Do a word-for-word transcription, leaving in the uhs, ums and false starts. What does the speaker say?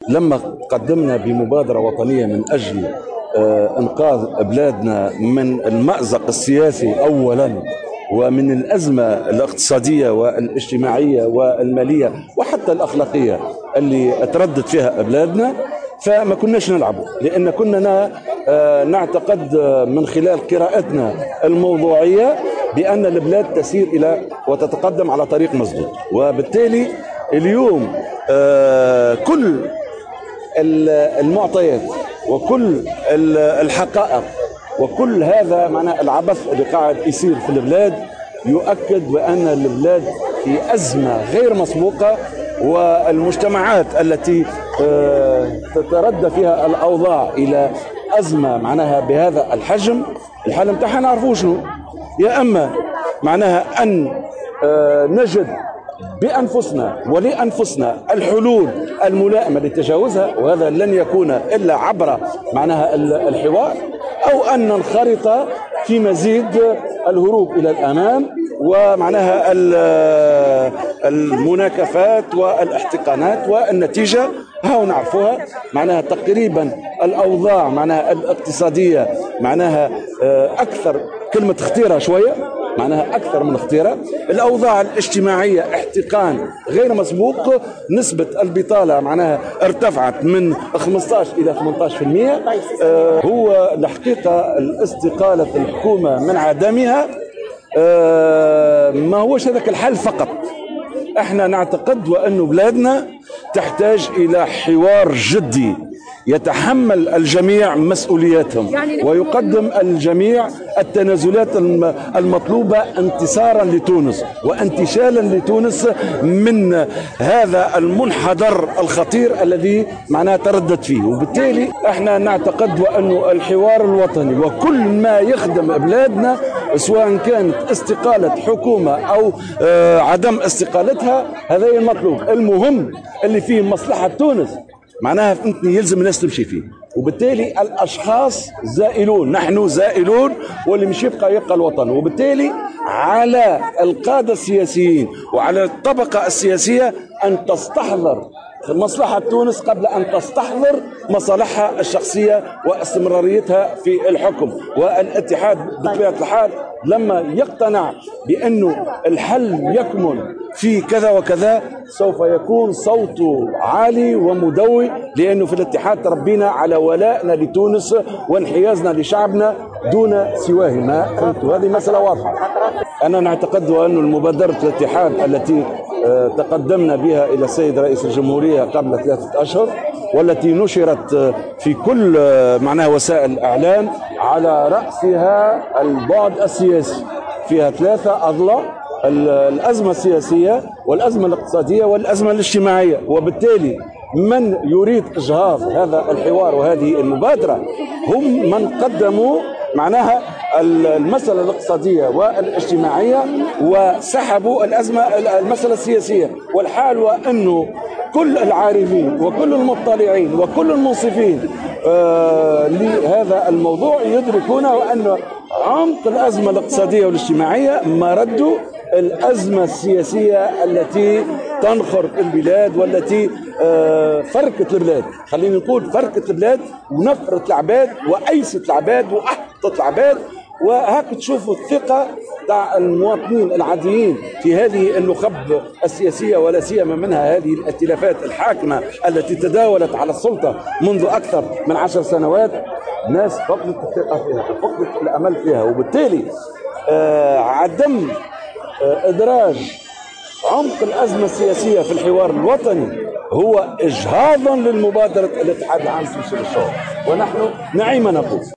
لما قدمنا بمبادرة وطنية من أجل إنقاذ بلادنا من المأزق السياسي أولا، ومن الأزمة الاقتصادية والاجتماعية والمالية وحتى الأخلاقية اللي تردد فيها بلادنا، فما كناش نلعب، لأن كنا نعتقد من خلال قراءتنا الموضوعية بأن البلاد تسير إلى وتتقدم على طريق مسدود. وبالتالي اليوم كل المعطيات وكل الحقائق وكل هذا معناه العبث اللي قاعد يصير في البلاد يؤكد بأن البلاد في أزمة غير مسبوقة، والمجتمعات التي تتردى فيها الأوضاع إلى أزمة معناها بهذا الحجم، الحل متاعها نعرفوا شنو، يا أما معناها أن نجد بأنفسنا ولأنفسنا الحلول الملائمة لتجاوزها، وهذا لن يكون إلا عبر معناها الحوار، أو أن ننخرط في مزيد الهروب إلى الأمام ومعناها المناكفات والاحتقانات، والنتيجة هاو نعرفوها معناها تقريبا الأوضاع معناها الاقتصادية معناها أكثر كلمة اختيرة شوية معناها أكثر من اختيرة، الأوضاع الاجتماعية احتقان غير مسبوق، نسبة البطالة معناها ارتفعت من خمسة عشر إلى ثمانية عشر بالمئة. آه هو الحقيقة الاستقالة الحكومة من عدمها آه ما هوش هذاك الحل فقط. احنا نعتقد وأن بلادنا تحتاج إلى حوار جدي يتحمل الجميع مسؤولياتهم ويقدم الجميع التنازلات المطلوبة انتصارا لتونس وانتشالا لتونس من هذا المنحدر الخطير الذي معناه تردد فيه. وبالتالي احنا نعتقد وأن الحوار الوطني وكل ما يخدم بلادنا سواء كانت استقالة حكومة أو عدم استقالتها، هذا المطلوب المهم اللي فيه مصلحة تونس معناها فهمتني يلزم الناس تمشي فيه. وبالتالي الاشخاص زائلون، نحن زائلون، واللي مش يبقى يبقى الوطن. وبالتالي على القادة السياسيين وعلى الطبقة السياسية ان تستحضر مصلحة تونس قبل ان تستحضر مصالحها الشخصية واستمراريتها في الحكم. والاتحاد بطبيعة الحال لما يقتنع بأنه الحل يكمن في كذا وكذا سوف يكون صوته عالي ومدوي، لأنه في الاتحاد تربينا على ولائنا لتونس وانحيازنا لشعبنا دون سواهما. هذه مسألة واضحة. أنا نعتقد أن المبادرة الاتحاد التي تقدمنا بها إلى السيد رئيس الجمهورية قبل ثلاثة أشهر والتي نشرت في كل معناها وسائل الإعلام على رأسها البعد السياسي، فيها ثلاثة أضلاع: الأزمة السياسية والأزمة الاقتصادية والأزمة الاجتماعية. وبالتالي من يريد إجهاض هذا الحوار وهذه المبادرة هم من قدموا معناها المسألة الاقتصادية والاجتماعية وسحبوا الأزمة المسألة السياسية. والحال وأنه كل العارفين وكل المطلعين وكل المنصفين آه لهذا الموضوع يدركون أن عمق الأزمة الاقتصادية والاجتماعية مرد الأزمة السياسية التي تنخر البلاد والتي آه فركت البلاد، خلينا نقول فركت البلاد ونفرت العباد وأيست العباد وأحطت العباد. وهاك تشوفوا الثقة تاع المواطنين العاديين في هذه النخب السياسية، ولا سيما منها هذه الائتلافات الحاكمة التي تداولت على السلطة منذ أكثر من عشر سنوات. ناس فقدت الثقة فيها، فقدت الأمل فيها. وبالتالي آه عدم آه إدراج عمق الأزمة السياسية في الحوار الوطني هو إجهاضا للمبادرة الاتحاد العام في الشغل، ونحن نعم نقول